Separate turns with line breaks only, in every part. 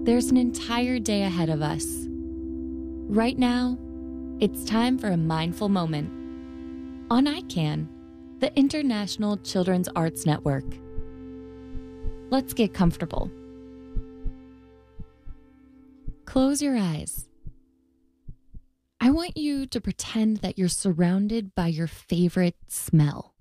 There's an entire day ahead of us. Right now, it's time for a mindful moment on ICANN, the International Children's Arts Network. Let's get comfortable. Close your eyes. I want you to pretend that you're surrounded by your favorite smell.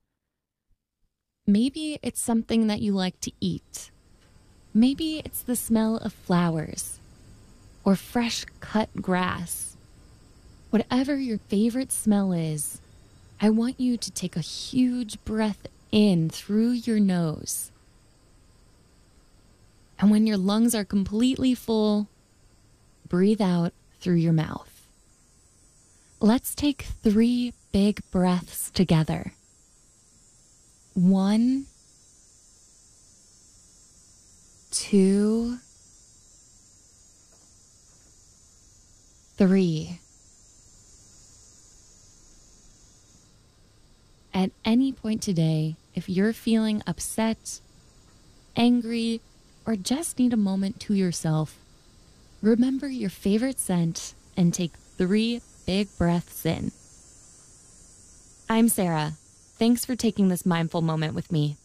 Maybe it's something that you like to eat. Maybe it's the smell of flowers or fresh cut grass. Whatever your favorite smell is, I want you to take a huge breath in through your nose. And when your lungs are completely full, breathe out through your mouth. Let's take 3 big breaths together. 1, 2, 3. At any point today, if you're feeling upset, angry, or just need a moment to yourself, remember your favorite scent and take 3 big breaths in. I'm Sarah. Thanks for taking this mindful moment with me.